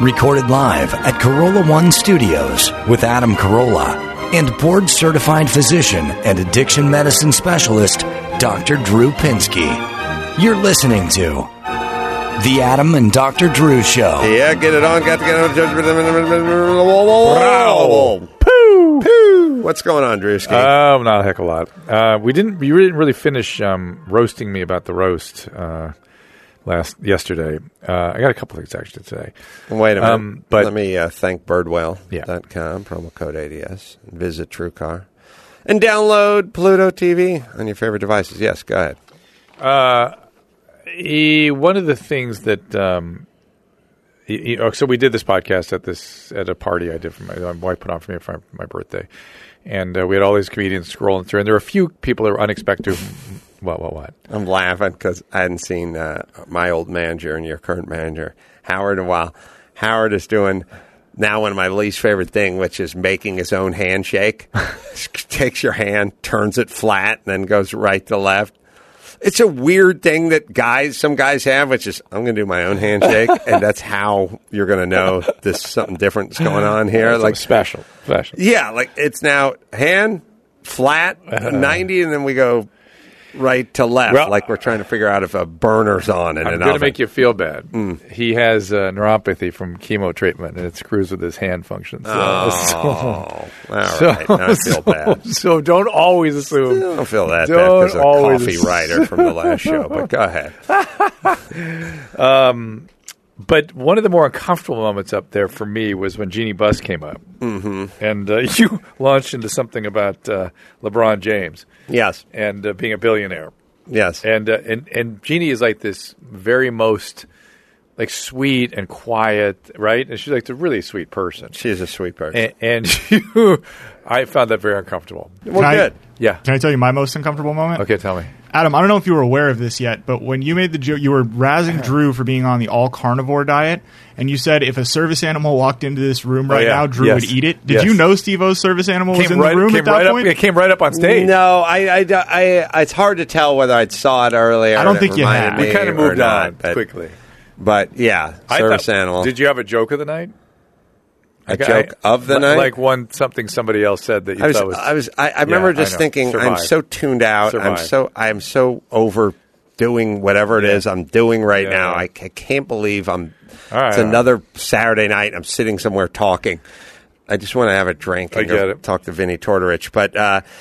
Recorded live at Corolla One Studios with Adam Carolla and board-certified physician and addiction medicine specialist, Dr. Drew Pinsky. You're listening to The Adam and Dr. Drew Show. Yeah, get it on. Got to get on. What's going on, Drewski? Not a heck of a lot. You didn't really finish roasting me about the roast yesterday. I got a couple things actually today. Wait a minute. But let me thank birdwell.com, promo code ADS. Visit TrueCar. And download Pluto TV on your favorite devices. Yes, go ahead. One of the things that so we did this podcast at a party I did for my wife put on for me for my birthday, and we had all these comedians scrolling through, and there were a few people that were unexpected. What? I'm laughing because I hadn't seen my old manager and your current manager, Howard, in a while. Howard is doing now one of my least favorite thing, which is making his own handshake. Takes your hand, turns it flat, and then goes right to left. It's a weird thing that some guys have, which is, I'm going to do my own handshake, and that's how you're going to know there's something different going on here. Like special. Yeah, like it's now hand, flat, 90, and then we go right to left, like we're trying to figure out if a burner's on in an oven. I'm going to make you feel bad. He has neuropathy from chemo treatment, and it screws with his hand function. All right. Now I feel bad. So don't always assume. I don't feel that bad because of the coffee writer from the last show, but go ahead. But one of the more uncomfortable moments up there for me was when Jeannie Buss came up. Mm-hmm. And you launched into something about LeBron James. Yes. And being a billionaire. Yes. And Jeannie is like this very most like sweet and quiet, right? And she's like a really sweet person. She is a sweet person. And I found that very uncomfortable. Well, good. Yeah. Can I tell you my most uncomfortable moment? Okay, tell me. Adam, I don't know if you were aware of this yet, but when you made the joke, you were razzing Drew for being on the all-carnivore diet, and you said if a service animal walked into this room now, Drew would eat it. Did you know Steve-O's service animal was in the room at that point? It came right up on stage. No, it's hard to tell whether I saw it earlier. I don't think you had. We kind of moved on quickly. But, yeah, service animal. Did you have a joke of the night? A joke of the night? Like something somebody else said that you thought was... I remember just thinking, Survive. I'm so tuned out. Survive. I'm so overdoing whatever it is I'm doing right now. I can't believe it's another Saturday night. I'm sitting somewhere talking. I just want to have a drink and talk to Vinny Tortorich. But,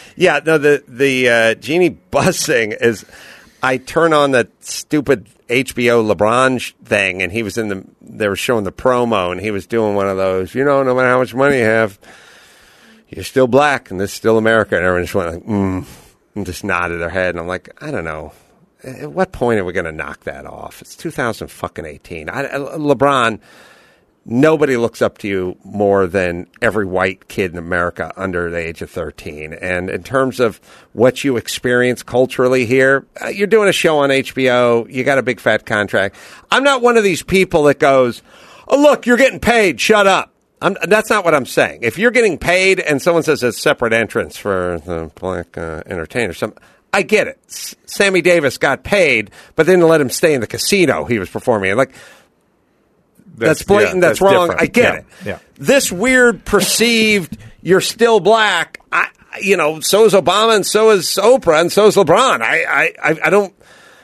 the Jeannie Buss thing is... I turn on that stupid HBO LeBron thing, and he was they were showing the promo, and he was doing one of those, no matter how much money you have, you're still black, and this is still America. And everyone just went like, and just nodded their head. And I'm like, I don't know. At what point are we going to knock that off? It's 2018. LeBron, nobody looks up to you more than every white kid in America under the age of 13. And in terms of what you experience culturally here, you're doing a show on HBO. You got a big fat contract. I'm not one of these people that goes, oh, look, you're getting paid. Shut up. That's not what I'm saying. If you're getting paid and someone says it's separate entrance for the black entertainer, I get it. Sammy Davis got paid, but then let him stay in the casino he was performing in. Like, that's blatant. That's wrong. Different. I get it. Yeah. This weird perceived, you're still black. So is Obama, and so is Oprah, and so is LeBron. I don't.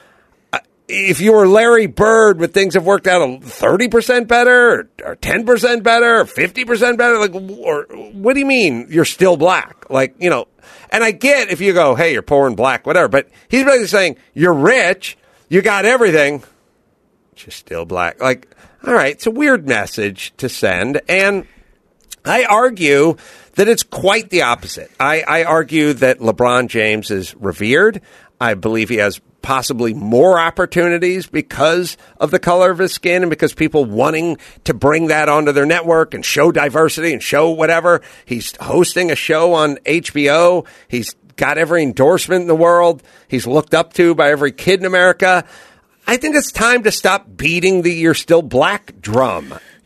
If you were Larry Bird, would things have worked out 30% better, or 10% better, or 50% better? Like, or what do you mean you're still black? Like, and I get if you go, hey, you're poor and black, whatever. But he's basically saying you're rich, you got everything, but you're still black. Like. All right, it's a weird message to send, and I argue that it's quite the opposite. I argue that LeBron James is revered. I believe he has possibly more opportunities because of the color of his skin and because people wanting to bring that onto their network and show diversity and show whatever. He's hosting a show on HBO. He's got every endorsement in the world. He's looked up to by every kid in America. I think it's time to stop beating the "you're still black" drum.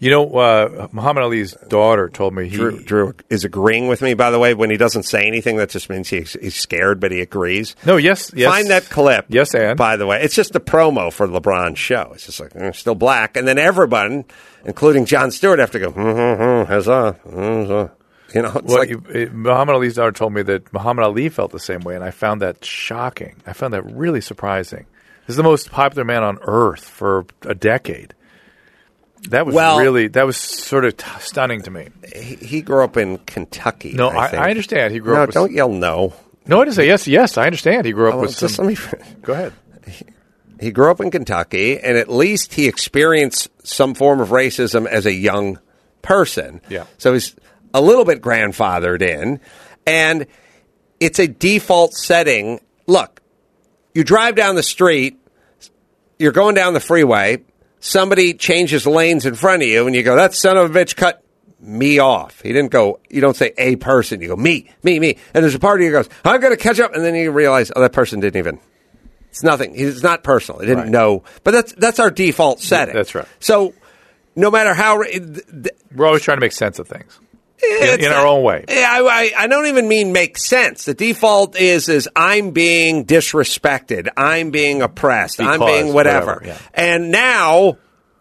You know, Muhammad Ali's daughter told me Drew is agreeing with me, by the way. When he doesn't say anything, that just means he's scared, but he agrees. No, yes. Find that clip. Yes, and? By the way, it's just a promo for LeBron's show. It's just like, still black. And then everyone, including Jon Stewart, have to go, huzzah. You know, it's Muhammad Ali's daughter told me that Muhammad Ali felt the same way, and I found that shocking. I found that really surprising. He's the most popular man on earth for a decade. That was sort of stunning to me. He grew up in Kentucky. No, I understand. He grew up. Don't yell no. No, I didn't say yes. Yes, I understand. He grew up with some. Go ahead. He grew up in Kentucky, and at least he experienced some form of racism as a young person. Yeah. So he's a little bit grandfathered in, and it's a default setting. Look, you drive down the street, you're going down the freeway. Somebody changes lanes in front of you, and you go, that son of a bitch cut me off. He didn't go, you don't say a person. You go, me. And there's a part of you that goes, I'm going to catch up. And then you realize, that person didn't even, it's nothing. It's not personal. He didn't know. But that's our default setting. That's right. So no matter how. We're always trying to make sense of things. In our own way. I don't even mean make sense. The default is I'm being disrespected. I'm being oppressed. I'm being whatever. Yeah. And now,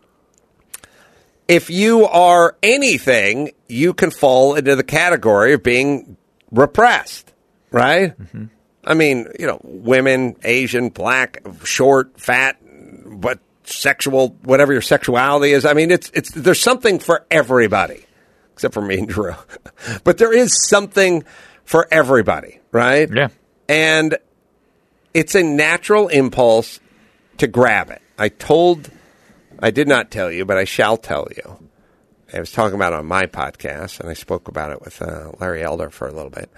if you are anything, you can fall into the category of being repressed, right? Mm-hmm. I mean, women, Asian, black, short, fat, but sexual, whatever your sexuality is. I mean, there's something for everybody. Except for me and Drew. But there is something for everybody, right? Yeah. And it's a natural impulse to grab it. I did not tell you, but I shall tell you. I was talking about it on my podcast, and I spoke about it with Larry Elder for a little bit.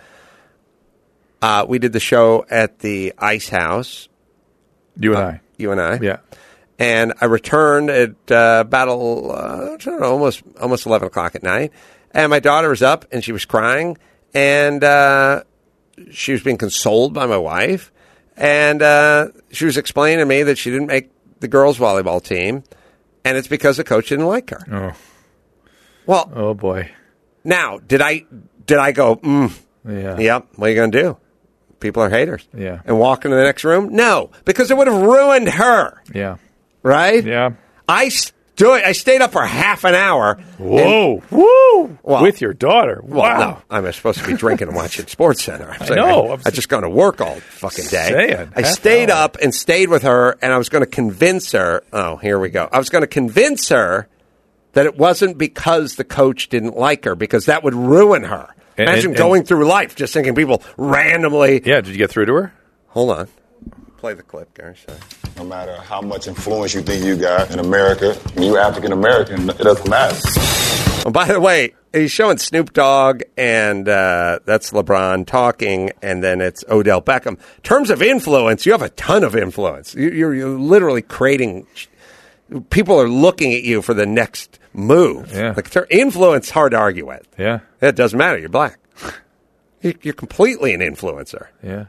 We did the show at the Ice House. You and I. Yeah. And I returned at about almost 11 o'clock at night. And my daughter was up, and she was crying. And she was being consoled by my wife. And she was explaining to me that she didn't make the girls' volleyball team. And it's because the coach didn't like her. Oh. Well. Oh, boy. Now, did I go, Yeah. Yep, what are you going to do? People are haters. Yeah. And walk into the next room? No, because it would have ruined her. Yeah. Right? Yeah. I stayed up for half an hour. Whoa. Woo. Well, with your daughter. Wow. Well, no, I'm supposed to be drinking and watching SportsCenter. I know. I just gone to work all fucking day. I stayed up and stayed with her, and I was going to convince her. Oh, here we go. I was going to convince her that it wasn't because the coach didn't like her, because that would ruin her. Imagine going through life just thinking people randomly. Yeah, did you get through to her? Hold on. Play the clip, Gary. Sorry. No matter how much influence you think you got in America, when you're African-American, it doesn't matter. Oh, by the way, he's showing Snoop Dogg, and that's LeBron talking, and then it's Odell Beckham. In terms of influence, you have a ton of influence. You're literally creating – people are looking at you for the next move. Yeah. Like, influence, hard to argue with. Yeah. It doesn't matter. You're black. You're completely an influencer. Yeah.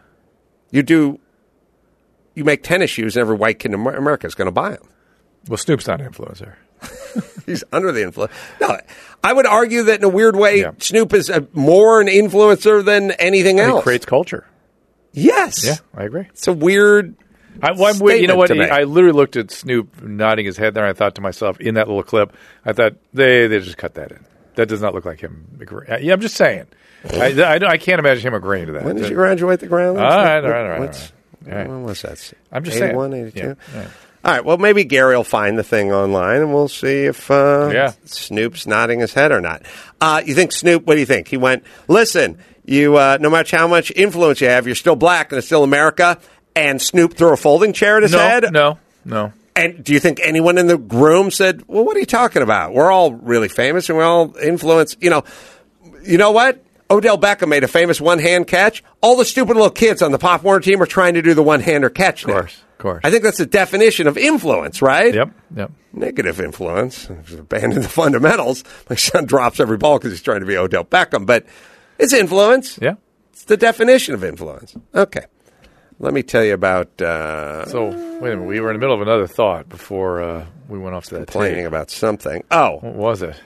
You make tennis shoes, and every white kid in America is going to buy them. Well, Snoop's not an influencer. He's under the influence. No, I would argue that in a weird way, Snoop is more an influencer than anything else. He creates culture. Yes. Yeah, I agree. It's a weird you know what? I literally looked at Snoop nodding his head there, and I thought to myself, in that little clip, I thought, they just cut that in. That does not look like him. Yeah, I'm just saying. I can't imagine him agreeing to that. When did you graduate the ground? All right. When was that? I'm just 81, saying. 82? Yeah. All right, well, maybe Gary will find the thing online, and we'll see if Snoop's nodding his head or not. You think Snoop, what do you think? He went, listen, you no matter how much influence you have, you're still black and it's still America, and Snoop threw a folding chair at his head? No. And do you think anyone in the room said, well, what are you talking about? We're all really famous, and we all influence, you know what? Odell Beckham made a famous one-hand catch. All the stupid little kids on the Pop Warner team are trying to do the one-hander catch now. Of course. I think that's the definition of influence, right? Yep. Negative influence. Abandon the fundamentals. My son drops every ball because he's trying to be Odell Beckham. But it's influence. Yeah. It's the definition of influence. Okay. Let me tell you about... So, wait a minute. We were in the middle of another thought before we went off to that complaining about something. Oh. What was it?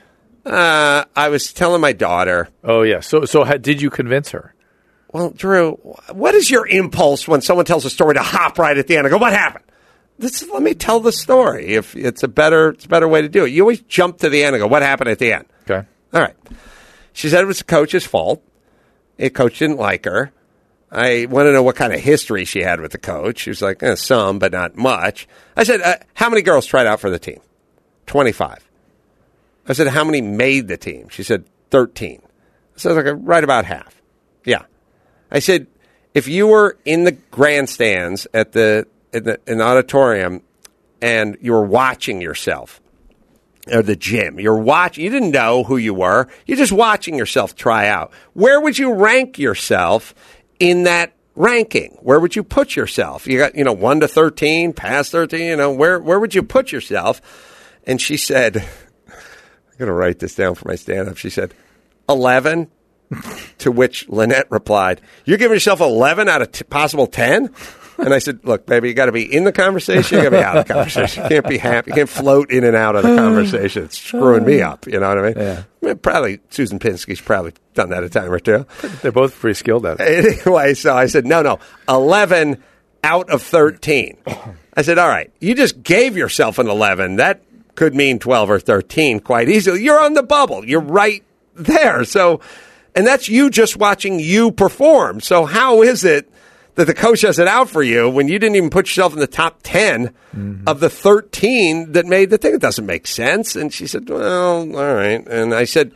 I was telling my daughter. Oh, yeah. So did you convince her? Well, Drew, what is your impulse when someone tells a story to hop right at the end and go, what happened? Let me tell the story. If it's a better way to do it. You always jump to the end and go, what happened at the end? Okay. All right. She said it was the coach's fault. The coach didn't like her. I want to know what kind of history she had with the coach. She was like, some, but not much. I said, how many girls tried out for the team? 25. I said, how many made the team? She said, 13. I said, okay, right about half. Yeah. I said, if you were in the grandstands at in the auditorium and you were watching yourself, or the gym, you didn't know who you were, you're just watching yourself try out, where would you rank yourself in that ranking? Where would you put yourself? You got, 1 to 13, past 13, where would you put yourself? And she said, I'm going to write this down for my stand-up. She said, 11, to which Lynette replied, you're giving yourself 11 out of possible 10? And I said, look, baby, you got to be in the conversation, you got to be out of the conversation. You can't be happy. You can't float in and out of the conversation. It's screwing me up, you know what I mean? Yeah. Probably, Susan Pinsky's probably done that a time or two. They're both pretty skilled at it. Anyway, so I said, no, 11 out of 13. I said, all right, you just gave yourself an 11. That could mean 12 or 13 quite easily. You're on the bubble. You're right there. So, and that's you just watching you perform. So how is it that the coach has it out for you when you didn't even put yourself in the top 10 of the 13 that made the thing? It doesn't make sense. And she said, well, all right. And I said,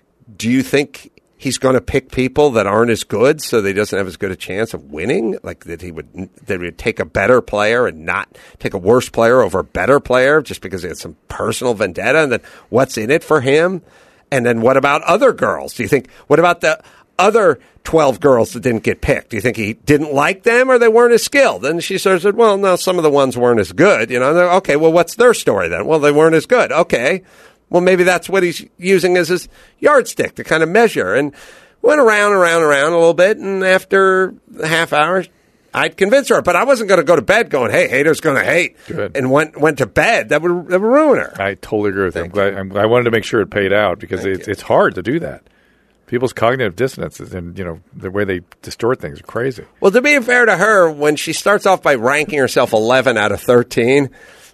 do you think he's going to pick people that aren't as good so that he doesn't have as good a chance of winning? Like that he would take a better player and not take a worse player over a better player just because he had some personal vendetta? And then what's in it for him? And then what about other girls? Do you think, what about the other 12 girls that didn't get picked? Do you think he didn't like them or they weren't as skilled? And she sort of said, well, no, some of the ones weren't as good. Okay, well, what's their story then? Well, they weren't as good. Okay, well, maybe that's what he's using as his yardstick to kind of measure. And went around a little bit, and after a half hour, I'd convince her. But I wasn't going to go to bed going, hey, haters going to hate. Good. And went to bed. That would ruin her. I totally agree with you. I wanted to make sure it paid out because it's hard to do that. People's cognitive dissonances and, the way they distort things are crazy. Well, to be fair to her, when she starts off by ranking herself 11 out of 13,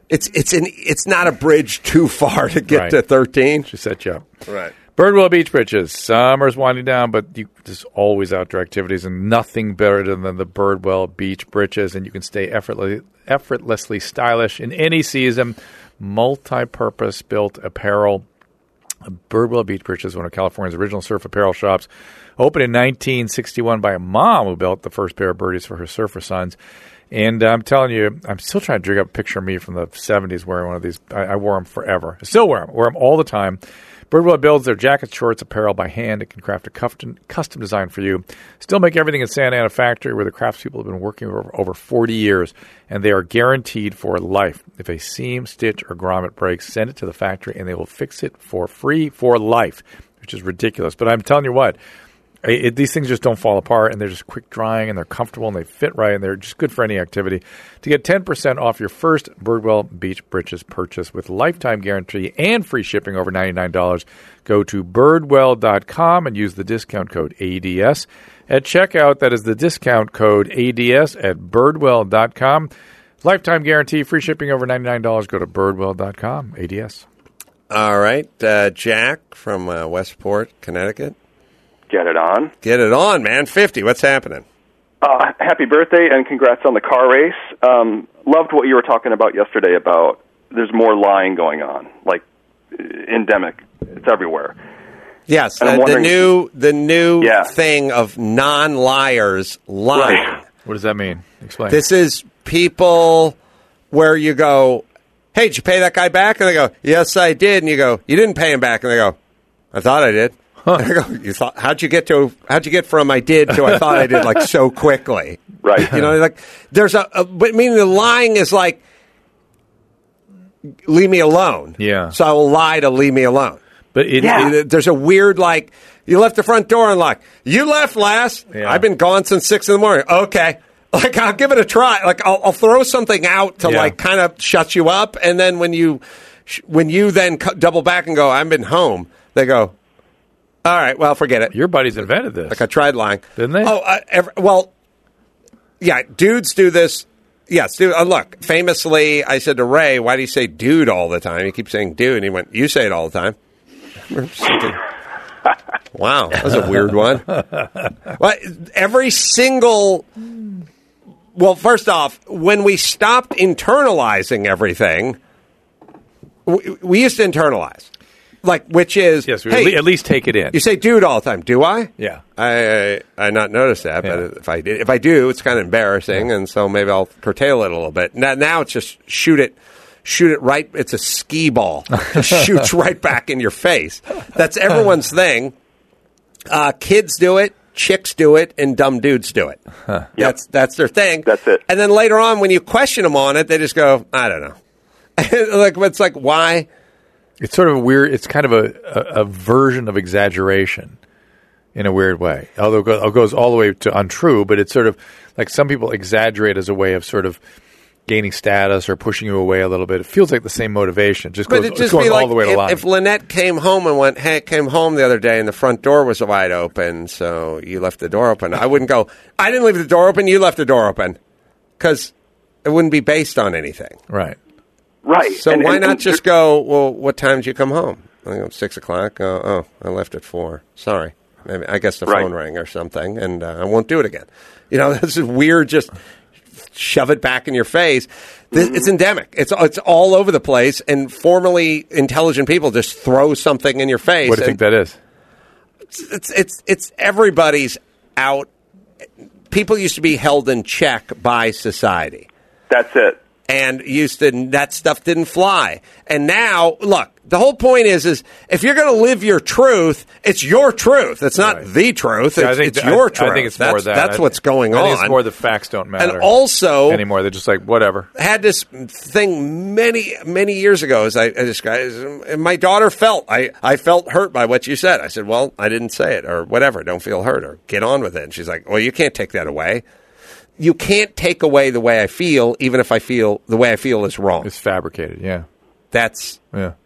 it's not a bridge too far to get to 13. She set you up. Right. Birdwell Beach Bridges. Summer's winding down, but there's always outdoor activities and nothing better than the Birdwell Beach Bridges. And you can stay effortlessly stylish in any season. Multi-purpose built apparel. Birdwell Beach Bridges is one of California's original surf apparel shops. Opened in 1961 by a mom who built the first pair of birdies for her surfer sons. And I'm telling you, I'm still trying to dig up a picture of me from the 70s wearing one of these. I wore them forever. I still wear them. Wear them all the time. Birdwell builds their jackets, shorts, apparel by hand. It can craft a custom design for you. Still make everything in Santa Ana factory where the craftspeople have been working over 40 years, and they are guaranteed for life. If a seam, stitch, or grommet breaks, send it to the factory, and they will fix it for free for life, which is ridiculous. But I'm telling you what, these things just don't fall apart, and they're just quick drying, and they're comfortable, and they fit right, and they're just good for any activity. To get 10% off your first Birdwell Beach Bridges purchase with lifetime guarantee and free shipping over $99, go to birdwell.com and use the discount code ADS. At checkout, that is the discount code ADS at birdwell.com. Lifetime guarantee, free shipping over $99. Go to birdwell.com, ADS. All right, Jack from Westport, Connecticut. Get it on. Get it on, man. 50. What's happening? Happy birthday and congrats on the car race. Loved what you were talking about yesterday about there's more lying going on, like endemic. It's everywhere. Yes, the new thing of non-liars lying. Right. What does that mean? Explain. This is people where you go, hey, did you pay that guy back? And they go, yes, I did. And you go, you didn't pay him back. And they go, I thought I did. Huh. And I go, how'd you get from I did to I thought I did like so quickly? Right. Like there's but meaning the lying is like, leave me alone. Yeah. So I will lie to leave me alone. But there's a weird, you left the front door unlocked. You left last. Yeah. I've been gone since 6 a.m. Okay. Like, I'll give it a try. Like, I'll throw something out to like kind of shut you up, and then when you then double back and go, I've been home, they go, all right, well, forget it. Your buddies invented this. Like, I tried lying. Didn't they? Oh, yeah, dudes do this. Yes, dude. Look, famously, I said to Ray, why do you say dude all the time? He keeps saying dude, and he went, you say it all the time. Wow, that was a weird one. Well, every single... Well, first off, when we stopped internalizing everything, we used to internalize. Like, which is... Yes, hey, at least take it in. You say dude all the time. Do I? Yeah. I not noticed that, but if I do, it's kind of embarrassing, and so maybe I'll curtail it a little bit. Now it's just shoot it right. It's a skee ball. It shoots right back in your face. That's everyone's thing. Kids do it, chicks do it, and dumb dudes do it. Huh. That's their thing. That's it. And then later on, when you question them on it, they just go, I don't know. It's like, why? It's sort of a weird. It's kind of a version of exaggeration in a weird way. Although it goes all the way to untrue, but it's sort of like some people exaggerate as a way of sort of gaining status or pushing you away a little bit. It feels like the same motivation. It's going all the way to the line. If Lynette came home and went, hey, came home the other day and the front door was wide open, so you left the door open. I wouldn't go, I didn't leave the door open, you left the door open. Because it wouldn't be based on anything. Right. Right. So why not just go, well, what time did you come home? I go, 6 o'clock. I left at 4. Sorry. Maybe, I guess the phone rang or something, and I won't do it again. You know, this is weird, just shove it back in your face. It's endemic. It's all over the place, and formerly intelligent people just throw something in your face. What do you think that is? It's everybody's out. People used to be held in check by society. That's it. And that stuff didn't fly. And now, look, the whole point is if you're going to live your truth, it's your truth. It's not the truth. It's your truth. I think it's more that. That's what's going on. I think it's more the facts don't matter. And also... anymore. They're just like, whatever. Had this thing many, many years ago. My daughter felt... I felt hurt by what you said. I said, well, I didn't say it, or whatever. Don't feel hurt, or get on with it. And she's like, well, you can't take that away. You can't take away the way I feel, even if I feel the way I feel is wrong. It's fabricated, yeah. It's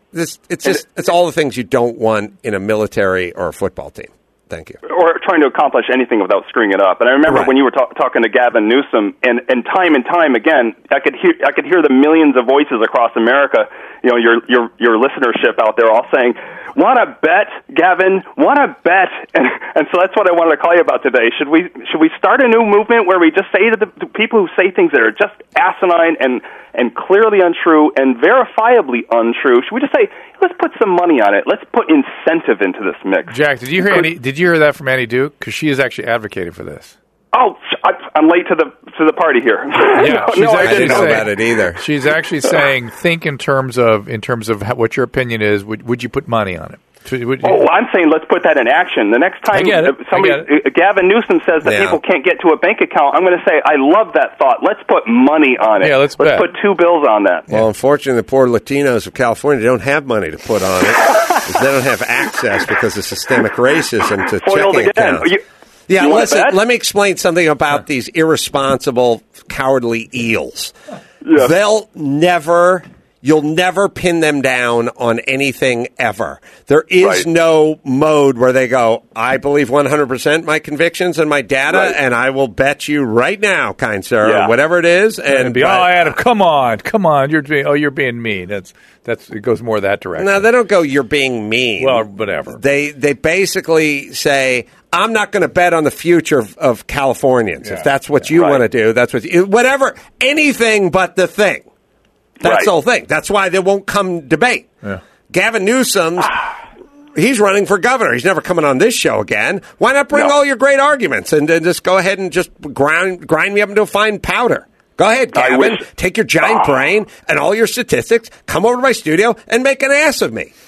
all the things you don't want in a military or a football team. Thank you. Or trying to accomplish anything without screwing it up. And I remember when you were talking to Gavin Newsom, and time again, I could hear the millions of voices across America. You know, your listenership out there all saying, "Want to bet, Gavin? Want to bet?" And so that's what I wanted to call you about today. Should we start a new movement where we just say to the people who say things that are just asinine and clearly untrue and verifiably untrue? Should we just say, let's put some money on it? Let's put incentive into this mix. Jack, did you hear that from Annie Duke? Because she is actually advocating for this. Oh, I'm late to the party here. Yeah, I didn't know about it either. She's actually saying, think in terms of what your opinion is. Would you put money on it? I'm saying let's put that in action. The next time Gavin Newsom says that people can't get to a bank account, I'm going to say, I love that thought. Let's put money on it. Yeah, let's put 2 bills on that. Well, unfortunately, the poor Latinos of California don't have money to put on it. They don't have access because of systemic racism to checking accounts. Listen, let me explain something about these irresponsible, cowardly eels. Yeah. You'll never pin them down on anything ever. There is no mode where they go, I believe 100% my convictions and my data, and I will bet you right now, kind sir, or whatever it is. And Adam, come on, you're being mean. It goes more that direction. No, they don't go, you're being mean. Well, whatever. They basically say, I'm not going to bet on the future of Californians. If that's what you want to do, that's whatever, anything but the thing. That's the whole thing. That's why they won't come debate. Yeah. Gavin Newsom, he's running for governor. He's never coming on this show again. Why not bring all your great arguments and then just go ahead and just grind me up into a fine powder? Go ahead, Gavin. Take your giant brain and all your statistics, come over to my studio and make an ass of me.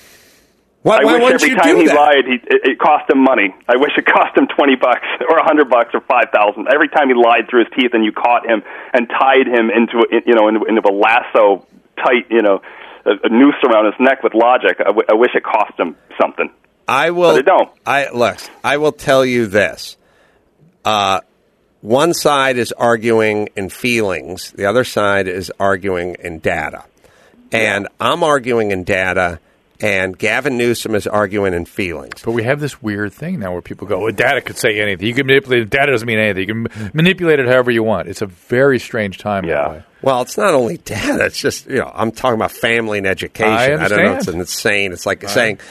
I wish every time he lied, it cost him money. I wish it cost him $20 or $100 or $5,000. Every time he lied through his teeth, and you caught him and tied him into a lasso, tight, a noose around his neck with logic. I wish it cost him something. I will. But it don't. I will tell you this. one side is arguing in feelings, the other side is arguing in data. And I'm arguing in data, and Gavin Newsom is arguing in feelings. But we have this weird thing now where people go, well, data could say anything. You can manipulate it. Data doesn't mean anything. You can manipulate it however you want. It's a very strange time. Yeah. Well, it's not only data. It's just, I'm talking about family and education. I don't know. It's insane. It's like saying,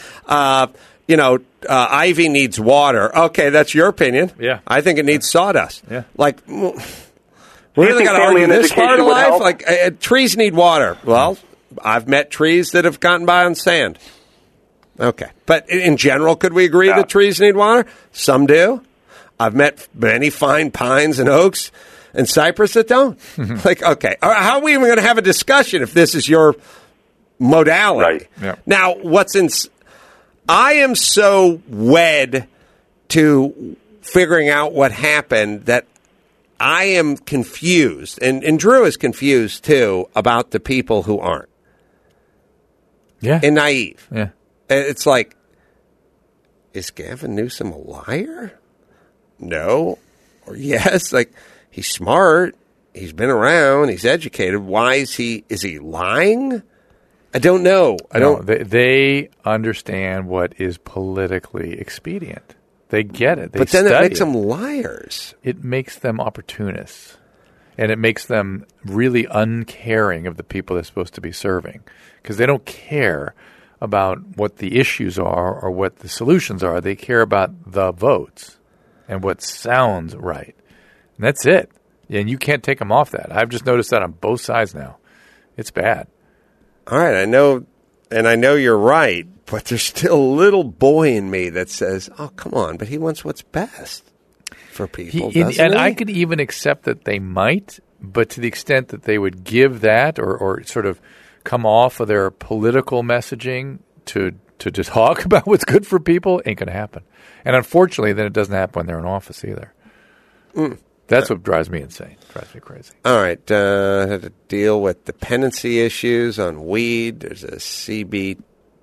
Ivy needs water. Okay, that's your opinion. Yeah. I think it needs sawdust. Yeah. Like, we really got to argue this part of life? Help? Like, trees need water. Well, I've met trees that have gotten by on sand. Okay. But in general, could we agree that trees need water? Some do. I've met many fine pines and oaks and cypress that don't. Like, okay. How are we even going to have a discussion if this is your modality? Right. Yeah. Now, I am so wed to figuring out what happened that I am confused, and Drew is confused, too, about the people who aren't. Yeah. And naive. Yeah. It's like, is Gavin Newsom a liar? No. Or yes. Like, he's smart. He's been around. He's educated. Why is he lying? I don't know. They understand what is politically expedient. They get it. But then it makes them liars. It makes them opportunists. And it makes them really uncaring of the people they're supposed to be serving. Because they don't care about what the issues are or what the solutions are. They care about the votes and what sounds right. And that's it. And you can't take them off that. I've just noticed that on both sides now. It's bad. All right, I know you're right, but there's still a little boy in me that says, oh, come on, but he wants what's best for people, doesn't he? I could even accept that they might, but to the extent that they would give that or sort of come off of their political messaging to just talk about what's good for people, ain't going to happen. And unfortunately, then it doesn't happen when they're in office either. That's what drives me insane. Drives me crazy. All right. Had to deal with dependency issues on weed. There's a CBD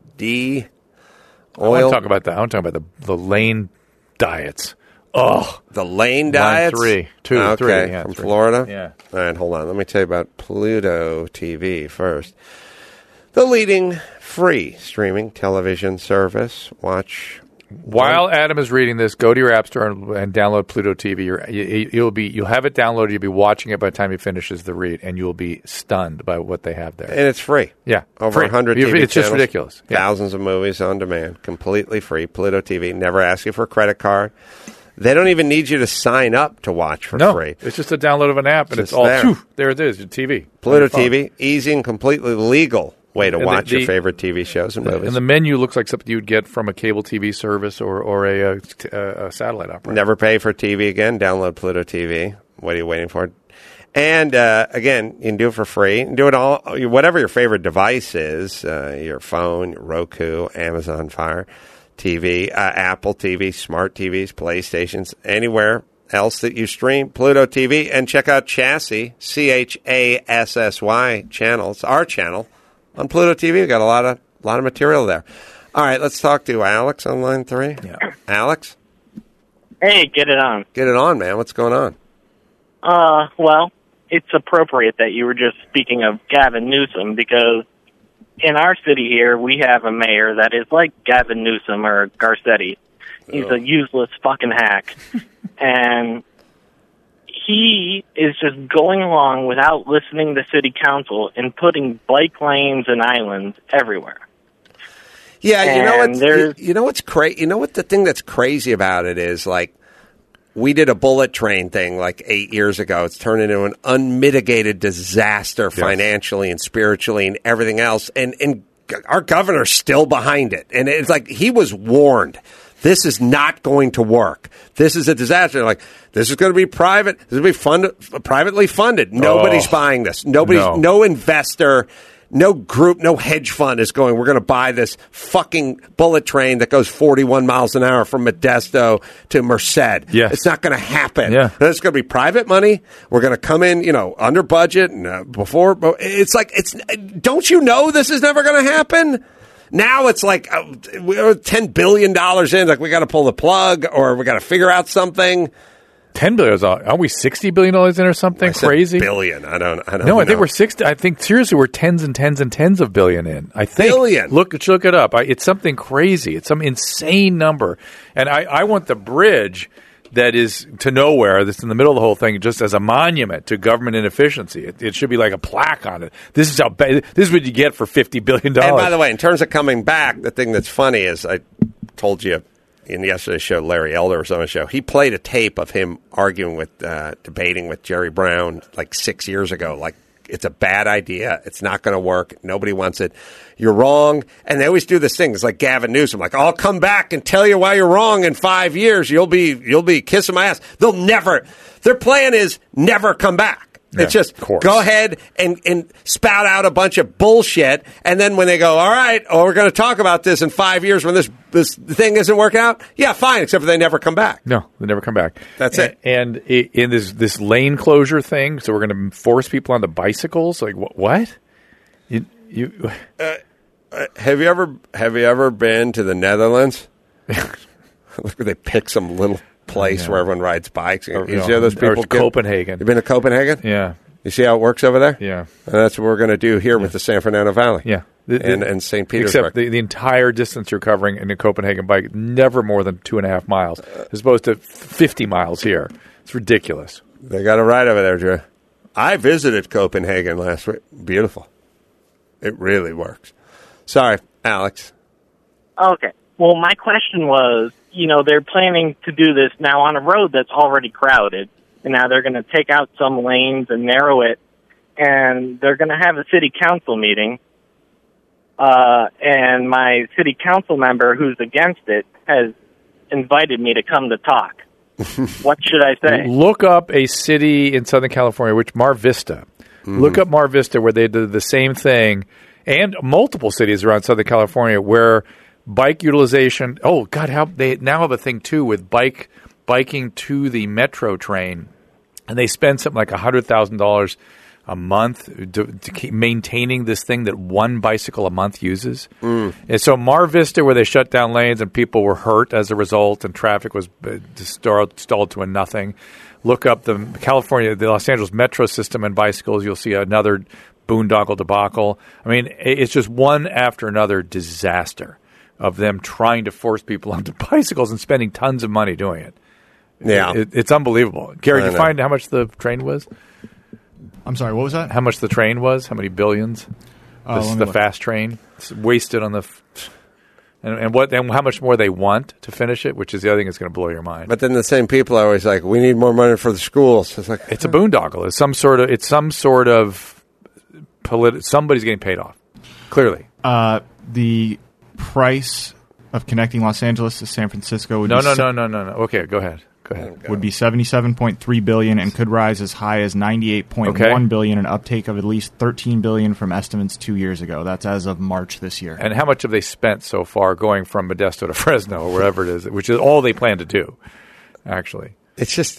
oil. I want to talk about that. I want to talk about the Lane diets. Oh, the Lane diets? Line 3. 2, 3. Yeah, from 3. Florida? Yeah. All right, hold on. Let me tell you about Pluto TV first. The leading free streaming television service. While Adam is reading this, go to your app store and download Pluto TV. You'll have it downloaded. You'll be watching it by the time he finishes the read, and you'll be stunned by what they have there. And it's free. Yeah, over 100 TV It's channels, just ridiculous. Yeah. Thousands of movies on demand, completely free. Pluto TV never asks you for a credit card. They don't even need you to sign up to watch for free. It's just a download of an app, and it's all there. It is. Your TV. Pluto TV, easy and completely legal way to watch your favorite TV shows and movies. And the menu looks like something you'd get from a cable TV service or a satellite operator. Never pay for TV again. Download Pluto TV. What are you waiting for? And again, you can do it for free. You can do it all, whatever your favorite device is, your phone, your Roku, Amazon Fire TV, Apple TV, smart TVs, PlayStations, anywhere else that you stream, Pluto TV, and check out Chassy, CHASSY channel. It's our channel on Pluto TV. We've got a lot of material there. All right, let's talk to Alex on line 3. Yeah. Alex? Hey, get it on. Get it on, man. What's going on? Well, it's appropriate that you were just speaking of Gavin Newsom because in our city here, we have a mayor that is like Gavin Newsom or Garcetti. He's a useless fucking hack. And he is just going along without listening to city council and putting bike lanes and islands everywhere. Yeah, you know what's crazy? You know what the thing that's crazy about it is, like, we did a bullet train thing like 8 years ago. It's turned into an unmitigated disaster financially and spiritually and everything else. And our governor's still behind it. And it's like he was warned. This is not going to work. This is a disaster. Like, this is going to be private. This is going to be privately funded. Nobody's buying this. No investor, no group, no hedge fund is going, we're going to buy this fucking bullet train that goes 41 miles an hour from Modesto to Merced. Yes. It's not going to happen. Yeah. It's going to be private money. We're going to come in, under budget and before. It's like, don't you know this is never going to happen? Now it's like we're $10 billion in. Like, we got to pull the plug or we got to figure out something. $10 billion. Are we $60 billion in or something crazy? Billion. I don't No, know. I think we're 60. I think seriously we're tens and tens and tens of billion in. I think. Billion. Look it up. It's something crazy. It's some insane number. And I want the bridge that is to nowhere, that's in the middle of the whole thing, just as a monument to government inefficiency. It should be like a plaque on it. This is what you get for $50 billion. And by the way, in terms of coming back, the thing that's funny is I told you in yesterday's show, Larry Elder was on the show. He played a tape of him arguing with, debating with Jerry Brown like 6 years ago. Like, it's a bad idea. It's not going to work. Nobody wants it. You're wrong. And they always do this thing. It's like Gavin Newsom. Like, I'll come back and tell you why you're wrong in 5 years. You'll be kissing my ass. They'll never. Their plan is never come back. It's just go ahead and spout out a bunch of bullshit, and then when they go, all right, we're going to talk about this in 5 years when this thing isn't working out, yeah, fine, except for they never come back. No, they never come back. That's it. And in this lane closure thing, so we're going to force people onto bicycles? Like, what? Have you ever been to the Netherlands? Look, they pick some little place where everyone rides bikes. You see how those people Copenhagen. You've been to Copenhagen? Yeah. You see how it works over there? Yeah. And that's what we're going to do here with the San Fernando Valley. Yeah. And St. Petersburg. Except the entire distance you're covering in a Copenhagen bike, never more than 2.5 miles, as opposed to 50 miles here. It's ridiculous. They got a ride over there, Drew. I visited Copenhagen last week. Beautiful. It really works. Sorry, Alex. Okay. Well, my question was, they're planning to do this now on a road that's already crowded, and now they're going to take out some lanes and narrow it, and they're going to have a city council meeting, and my city council member who's against it has invited me to come to talk. What should I say? Look up a city in Southern California, Mar Vista. Mm-hmm. Look up Mar Vista, where they did the same thing, and multiple cities around Southern California where bike utilization. Oh God, how they now have a thing too with biking to the metro train, and they spend something like $100,000 a month to keep maintaining this thing that one bicycle a month uses. And so Mar Vista, where they shut down lanes and people were hurt as a result, and traffic was stalled to a nothing. Look up the Los Angeles metro system and bicycles. You'll see another boondoggle debacle. I mean, it's just one after another disaster of them trying to force people onto bicycles and spending tons of money doing it. Yeah. It's unbelievable. Gary, did you find how much the train was? I'm sorry, what was that? How much the train was? How many billions? The fast train? It's wasted on the... And how much more they want to finish it, which is the other thing that's going to blow your mind. But then the same people are always like, we need more money for the schools. It's like... It's a boondoggle. It's some sort of... somebody's getting paid off. Clearly. The price of connecting Los Angeles to San Francisco would no. Okay, go ahead. Would be $77.3 billion and could rise as high as $98.1 billion, an uptake of at least $13 billion from estimates 2 years ago. That's as of March this year. And how much have they spent so far going from Modesto to Fresno or wherever it is, which is all they plan to do, actually? It's just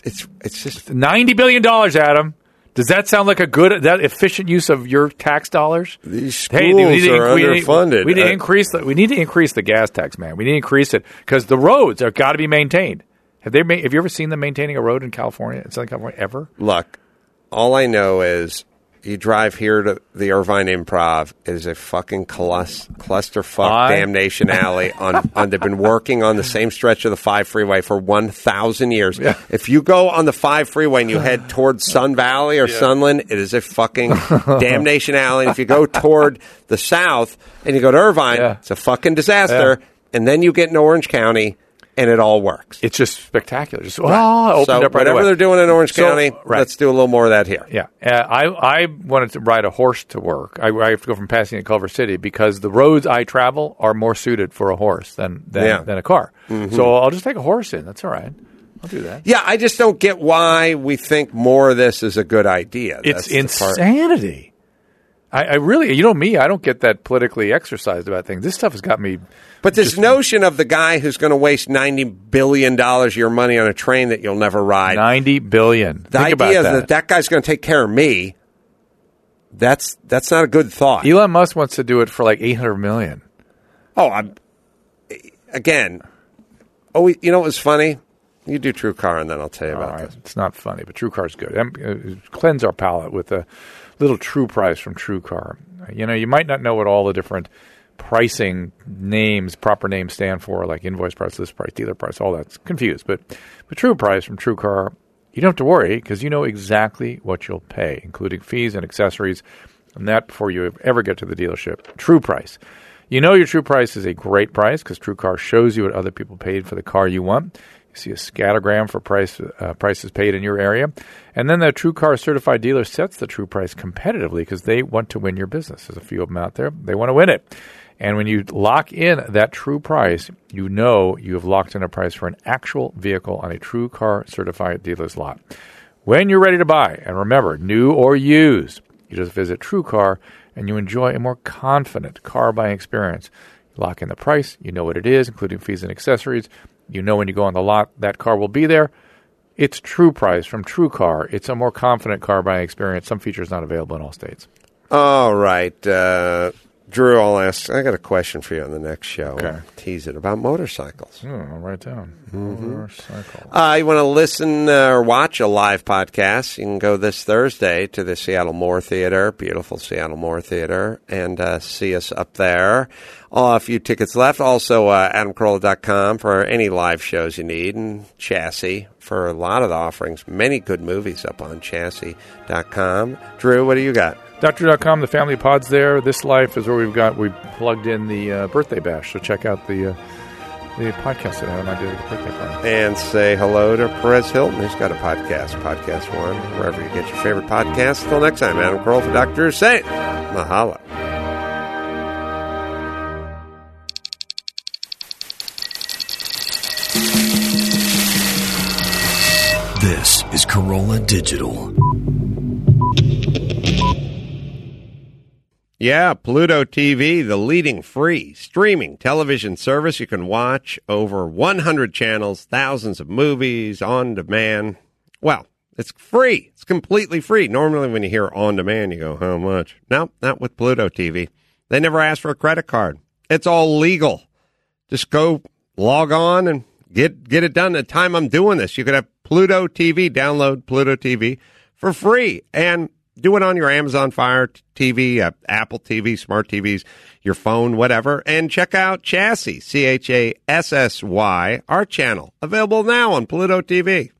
$90 billion, Adam. Does that sound like that efficient use of your tax dollars? These schools are underfunded. We need to increase the gas tax, man. We need to increase it because the roads have got to be maintained. Have you ever seen them maintaining a road in California, in Southern California, ever? Look, all I know is you drive here to the Irvine Improv. It is a fucking clusterfuck damnation alley. They've been working on the same stretch of the 5 freeway for 1,000 years. Yeah. If you go on the 5 freeway and you head towards Sun Valley or Sunland, it is a fucking damnation alley. And if you go toward the south and you go to Irvine, it's a fucking disaster. Yeah. And then you get in Orange County, and it all works. It's just spectacular. Just opened up right away. Whatever they're doing in Orange County, let's do a little more of that here. Yeah. I wanted to ride a horse to work. I have to go from Pasadena to Culver City because the roads I travel are more suited for a horse than a car. Mm-hmm. So I'll just take a horse in. That's all right. I'll do that. Yeah, I just don't get why we think more of this is a good idea. It's insanity. I really, me, I don't get that politically exercised about things. This stuff has got me. But this notion of the guy who's going to waste $90 billion of your money on a train that you'll never ride. $90 billion. The idea that guy's going to take care of me, that's not a good thought. Elon Musk wants to do it for like $800 million. Oh, you know what was funny? You do TrueCar, and then I'll tell you about this. It's not funny, but TrueCar's good. Cleanse our palate with a little True Price from TrueCar. You might not know what all the different pricing names, proper names stand for, like invoice price, list price, dealer price, all that's confused. But True Price from TrueCar, you don't have to worry because you know exactly what you'll pay, including fees and accessories, and that before you ever get to the dealership. True Price. You know your True Price is a great price because TrueCar shows you what other people paid for the car you want. See a scattergram for prices paid in your area. And then the TrueCar certified dealer sets the true price competitively because they want to win your business. There's a few of them out there. They want to win it. And when you lock in that true price, you know you have locked in a price for an actual vehicle on a TrueCar certified dealer's lot. When you're ready to buy, and remember, new or used, you just visit TrueCar and you enjoy a more confident car buying experience. You lock in the price. You know what it is, including fees and accessories. You know when you go on the lot, that car will be there. It's True Price from TrueCar. It's a more confident car buying experience. Some features not available in all states. All right. Drew, I got a question for you on the next show. Okay. Tease it about motorcycles. I'll write down. Motorcycle. You want to listen or watch a live podcast, you can go this Thursday to the Seattle Moore Theater, beautiful Seattle Moore Theater, and see us up there. A few tickets left. Also, AdamCarolla.com for any live shows you need, and Chassis for a lot of the offerings. Many good movies up on Chassis.com. Drew, what do you got? Doctor.com, the family pod's there. This Life is where we plugged in the birthday bash. So check out the podcast that Adam and I did at the birthday party. And say hello to Perez Hilton, who's got a podcast, Podcast One, wherever you get your favorite podcasts. Until next time, Adam Carolla for Dr. Drew saying, mahalo. This is Carolla Digital. Yeah, Pluto TV, the leading free streaming television service. You can watch over 100 channels, thousands of movies on demand. Well, it's free. It's completely free. Normally when you hear on demand, you go, how much? No, not with Pluto TV. They never ask for a credit card. It's all legal. Just go log on and get it done. At the time I'm doing this, you could have Pluto TV, download Pluto TV for free, and do it on your Amazon Fire TV, Apple TV, smart TVs, your phone, whatever. And check out Chassis, Chassy, our channel. Available now on Pluto TV.